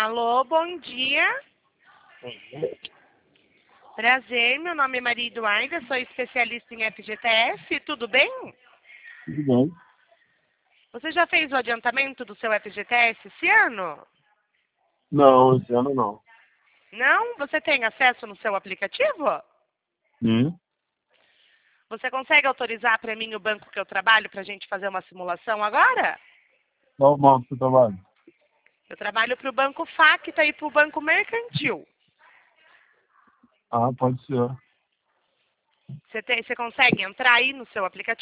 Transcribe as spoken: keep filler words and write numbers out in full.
Alô, bom dia. Prazer, meu nome é Maria Eduarda, sou especialista em F G T S, tudo bem? Tudo bem? Você já fez o adiantamento do seu F G T S esse ano? Não, esse ano não. Não? Você tem acesso no seu aplicativo? Hum? Você consegue autorizar para mim o banco que eu trabalho para a gente fazer uma simulação agora? Qual banco você trabalha? Eu trabalho para o Banco Facta e para o Banco Mercantil. Ah, pode ser. Você, tem, você consegue entrar aí no seu aplicativo?